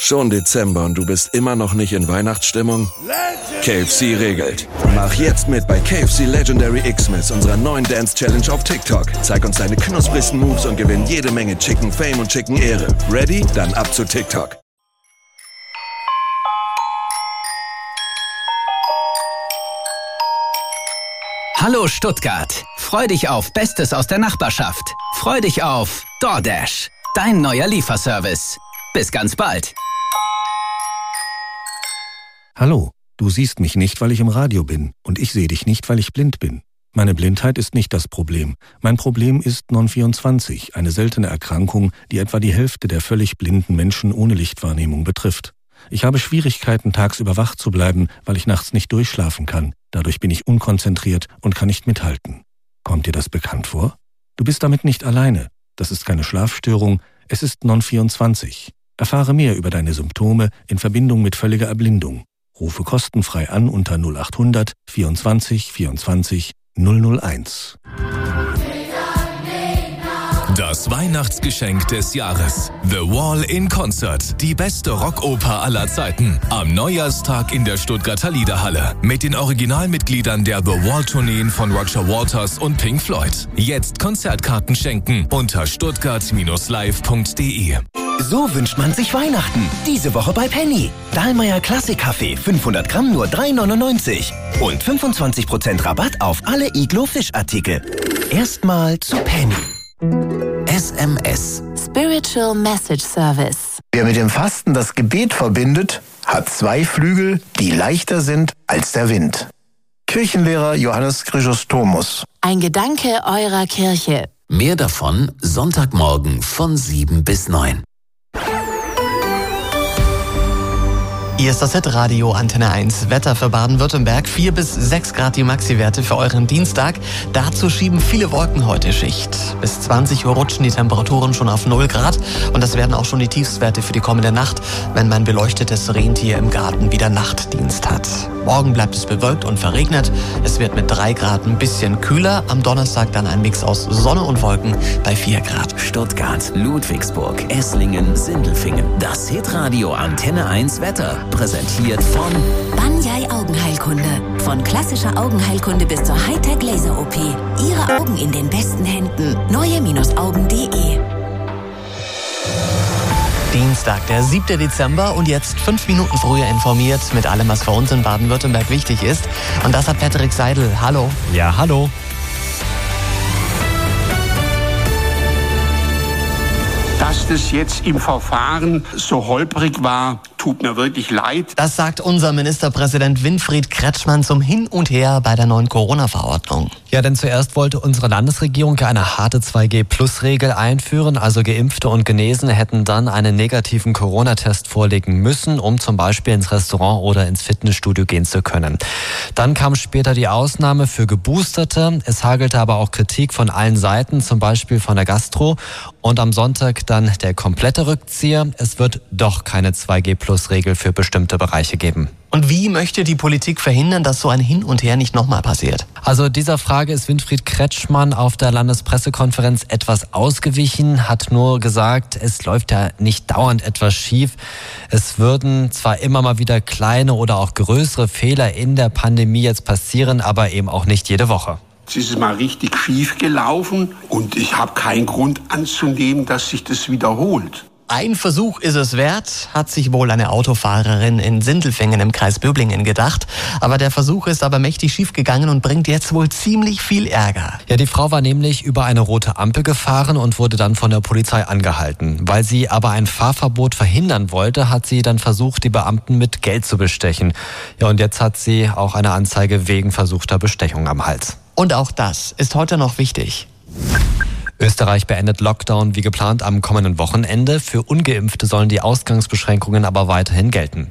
Schon Dezember und du bist immer noch nicht in Weihnachtsstimmung? KFC regelt. Mach jetzt mit bei KFC Legendary Xmas, unserer neuen Dance Challenge auf TikTok. Zeig uns deine knusprigsten Moves und gewinn jede Menge Chicken Fame und Chicken Ehre. Ready? Dann ab zu TikTok. Hallo Stuttgart. Freu dich auf Bestes aus der Nachbarschaft. Freu dich auf DoorDash, dein neuer Lieferservice. Bis ganz bald. Hallo, du siehst mich nicht, weil ich im Radio bin. Und ich sehe dich nicht, weil ich blind bin. Meine Blindheit ist nicht das Problem. Mein Problem ist Non-24, eine seltene Erkrankung, die etwa die Hälfte der völlig blinden Menschen ohne Lichtwahrnehmung betrifft. Ich habe Schwierigkeiten, tagsüber wach zu bleiben, weil ich nachts nicht durchschlafen kann. Dadurch bin ich unkonzentriert und kann nicht mithalten. Kommt dir das bekannt vor? Du bist damit nicht alleine. Das ist keine Schlafstörung, es ist Non-24. Erfahre mehr über deine Symptome in Verbindung mit völliger Erblindung. Rufe kostenfrei an unter 0800 24 24 001. Das Weihnachtsgeschenk des Jahres. The Wall in Concert. Die beste Rockoper aller Zeiten. Am Neujahrstag in der Stuttgarter Liederhalle. Mit den Originalmitgliedern der The Wall-Tourneen von Roger Waters und Pink Floyd. Jetzt Konzertkarten schenken unter stuttgart-live.de. So wünscht man sich Weihnachten. Diese Woche bei Penny. Dahlmeier Klassikkaffee, 500 Gramm nur 3,99. Und 25% Rabatt auf alle Iglo-Fischartikel. Erstmal zu Penny. SMS. Spiritual Message Service. Wer mit dem Fasten das Gebet verbindet, hat 2 Flügel, die leichter sind als der Wind. Kirchenlehrer Johannes Chrysostomus. Ein Gedanke eurer Kirche. Mehr davon Sonntagmorgen von 7 bis 9. Hier ist das Hitradio Antenne 1. Wetter für Baden-Württemberg. 4 bis 6 Grad die Maxi-Werte für euren Dienstag. Dazu schieben viele Wolken heute Schicht. Bis 20 Uhr rutschen die Temperaturen schon auf 0 Grad. Und das werden auch schon die Tiefstwerte für die kommende Nacht, wenn mein beleuchtetes Rentier im Garten wieder Nachtdienst hat. Morgen bleibt es bewölkt und verregnet. Es wird mit 3 Grad ein bisschen kühler. Am Donnerstag dann ein Mix aus Sonne und Wolken bei 4 Grad. Stuttgart, Ludwigsburg, Esslingen, Sindelfingen. Das Hitradio Antenne 1 Wetter. Präsentiert von Banyai Augenheilkunde. Von klassischer Augenheilkunde bis zur Hightech-Laser-OP. Ihre Augen in den besten Händen. neue-augen.de. Dienstag, der 7. Dezember und jetzt 5 Minuten früher informiert mit allem, was für uns in Baden-Württemberg wichtig ist. Und das hat Patrick Seidel. Hallo. Ja, hallo. Dass das jetzt im Verfahren so holprig war, tut mir wirklich leid. Das sagt unser Ministerpräsident Winfried Kretschmann zum Hin und Her bei der neuen Corona-Verordnung. Ja, denn zuerst wollte unsere Landesregierung ja eine harte 2G-Plus-Regel einführen. Also Geimpfte und Genesene hätten dann einen negativen Corona-Test vorlegen müssen, um zum Beispiel ins Restaurant oder ins Fitnessstudio gehen zu können. Dann kam später die Ausnahme für Geboosterte. Es hagelte aber auch Kritik von allen Seiten, zum Beispiel von der Gastro. Und am Sonntag dann der komplette Rückzieher. Es wird doch keine 2G-Plus-Regel für bestimmte Bereiche geben. Und wie möchte die Politik verhindern, dass so ein Hin und Her nicht nochmal passiert? Also dieser Frage ist Winfried Kretschmann auf der Landespressekonferenz etwas ausgewichen, hat nur gesagt, es läuft ja nicht dauernd etwas schief. Es würden zwar immer mal wieder kleine oder auch größere Fehler in der Pandemie jetzt passieren, aber eben auch nicht jede Woche. Es ist mal richtig schief gelaufen und ich habe keinen Grund anzunehmen, dass sich das wiederholt. Ein Versuch ist es wert, hat sich wohl eine Autofahrerin in Sindelfingen im Kreis Böblingen gedacht. Aber der Versuch ist aber mächtig schief gegangen und bringt jetzt wohl ziemlich viel Ärger. Ja, die Frau war nämlich über eine rote Ampel gefahren und wurde dann von der Polizei angehalten. Weil sie aber ein Fahrverbot verhindern wollte, hat sie dann versucht, die Beamten mit Geld zu bestechen. Ja, und jetzt hat sie auch eine Anzeige wegen versuchter Bestechung am Hals. Und auch das ist heute noch wichtig. Österreich beendet Lockdown wie geplant am kommenden Wochenende. Für Ungeimpfte sollen die Ausgangsbeschränkungen aber weiterhin gelten.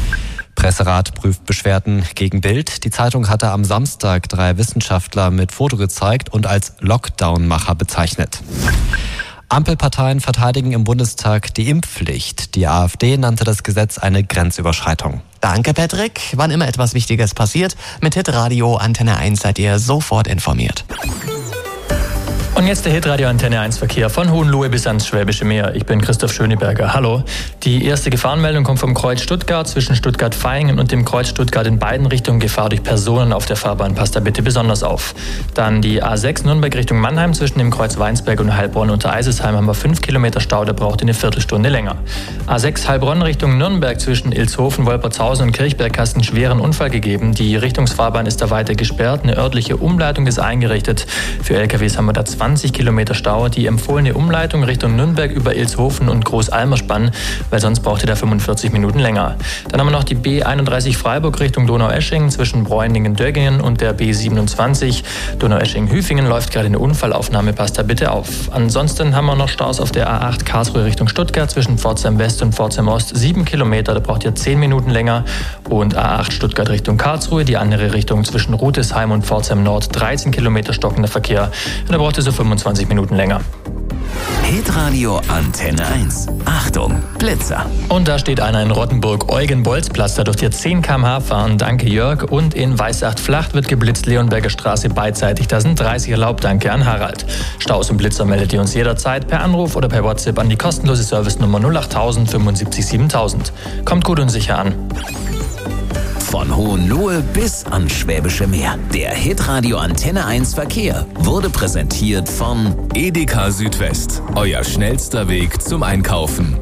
Presserat prüft Beschwerden gegen Bild. Die Zeitung hatte am Samstag 3 Wissenschaftler mit Foto gezeigt und als Lockdown-Macher bezeichnet. Ampelparteien verteidigen im Bundestag die Impfpflicht. Die AfD nannte das Gesetz eine Grenzüberschreitung. Danke, Patrick. Wann immer etwas Wichtiges passiert, mit Hitradio Antenne 1 seid ihr sofort informiert. Und jetzt der Hitradio Antenne 1 Verkehr von Hohenlohe bis ans Schwäbische Meer. Ich bin Christoph Schöneberger. Hallo. Die erste Gefahrenmeldung kommt vom Kreuz Stuttgart zwischen Stuttgart-Vaihingen und dem Kreuz Stuttgart in beiden Richtungen. Gefahr durch Personen auf der Fahrbahn. Passt da bitte besonders auf. Dann die A6 Nürnberg Richtung Mannheim zwischen dem Kreuz Weinsberg und Heilbronn unter Eisesheim haben wir 5 Kilometer Stau. Der braucht eine Viertelstunde länger. A6 Heilbronn Richtung Nürnberg zwischen Ilshofen, Wolpertshausen und Kirchberg hast einen schweren Unfall gegeben. Die Richtungsfahrbahn ist da weiter gesperrt. Eine örtliche Umleitung ist eingerichtet. Für LKWs haben wir da 20 Kilometer Stau. Die empfohlene Umleitung Richtung Nürnberg über Ilshofen und Großalmerspann, weil sonst braucht ihr da 45 Minuten länger. Dann haben wir noch die B31 Freiburg Richtung Donaueschingen zwischen Bräuningen-Döggingen und der B27. Donaueschingen-Hüfingen läuft gerade eine Unfallaufnahme, passt da bitte auf. Ansonsten haben wir noch Staus auf der A8 Karlsruhe Richtung Stuttgart zwischen Pforzheim West und Pforzheim Ost 7 Kilometer, da braucht ihr 10 Minuten länger. Und A8 Stuttgart Richtung Karlsruhe, die andere Richtung zwischen Rutesheim und Pforzheim Nord 13 Kilometer stockender Verkehr, und da braucht ihr so 25 Minuten länger. Hitradio Antenne 1. Achtung, Blitzer. Und da steht einer in Rottenburg, Eugen-Bolz-Platz. Da dürft ihr 10 km/h fahren. Danke, Jörg. Und in Weißacht-Flacht wird geblitzt, Leonberger Straße beidseitig. Da sind 30 erlaubt. Danke an Harald. Staus und Blitzer meldet ihr uns jederzeit per Anruf oder per WhatsApp an die kostenlose Servicenummer 08000 75 7000. Kommt gut und sicher an. Von Hohenlohe bis ans Schwäbische Meer. Der Hitradio Antenne 1 Verkehr wurde präsentiert von Edeka Südwest. Euer schnellster Weg zum Einkaufen.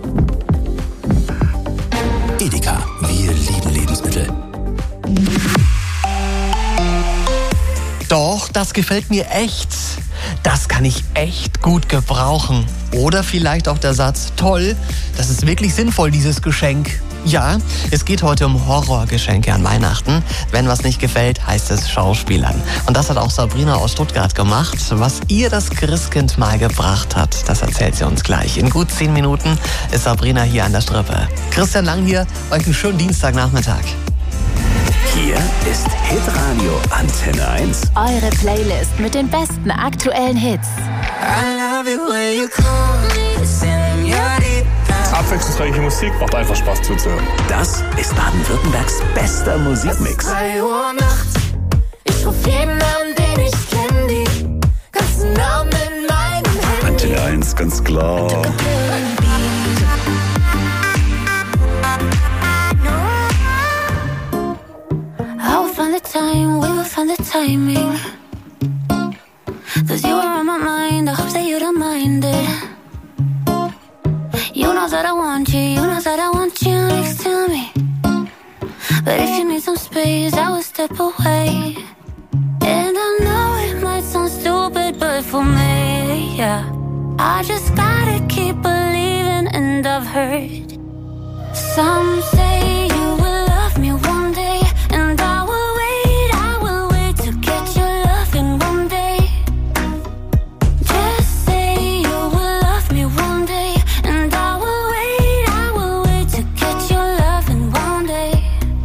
Edeka, wir lieben Lebensmittel. Doch, das gefällt mir echt. Das kann ich echt gut gebrauchen. Oder vielleicht auch der Satz, toll, das ist wirklich sinnvoll, dieses Geschenk. Ja, es geht heute um Horrorgeschenke an Weihnachten. Wenn was nicht gefällt, heißt es Schauspielern. Und das hat auch Sabrina aus Stuttgart gemacht. Was ihr das Christkind mal gebracht hat, das erzählt sie uns gleich. In gut 10 Minuten ist Sabrina hier an der Strippe. Christian Lang hier, euch einen schönen Dienstagnachmittag. Hier ist Hitradio Antenne 1. Eure Playlist mit den besten aktuellen Hits. I love it when you call me señorita. Abwechslungsreiche Musik macht einfach Spaß zuzuhören. Das ist Baden-Württembergs bester Musikmix. 2 Uhr nachts, ich ruf jeden an, den ich kenn, die ganzen Namen in meinem Handy. Antenne 1, ganz klar. We will find the timing. 'Cause you are on my mind, I hope that you don't mind it. You know that I want you, you know that I want you next to me. But if you need some space, I will step away. And I know it might sound stupid, but for me, yeah, I just gotta keep believing. And I've heard some say you will love me one day, and I will wait to get your love in one day. Just say you will love me one day, and I will wait to get your love in one day.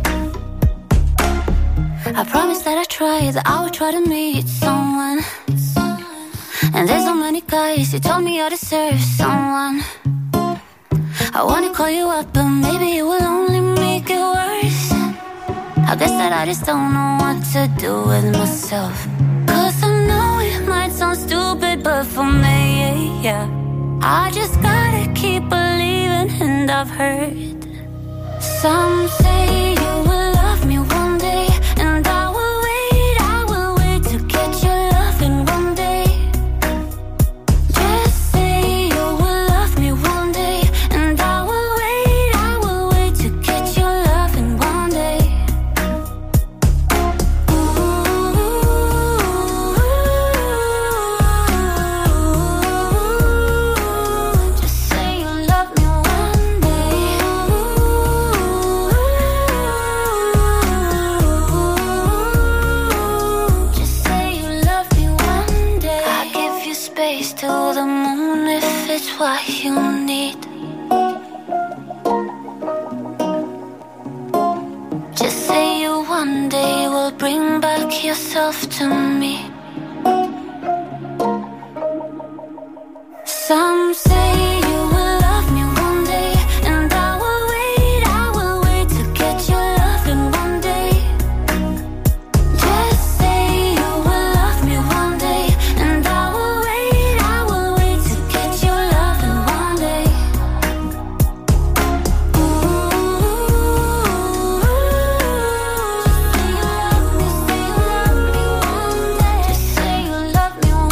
I promise that I try, that I will try to meet someone. And there's so many guys who told me I deserve someone. I wanna call you up, but maybe it will only make it worse. I guess that I just don't know what to do with myself. 'Cause I know it might sound stupid, but for me, yeah, I just gotta keep believing. And I've heard some say you will love me one day, and I will wait to get your love in one day. Just say you will love me one day, and I will wait to get your love in one day. Just say you love me one day. Just say you love me one day. I give you space to the moon if it's what you need. Just say you one day will bring back yourself to me.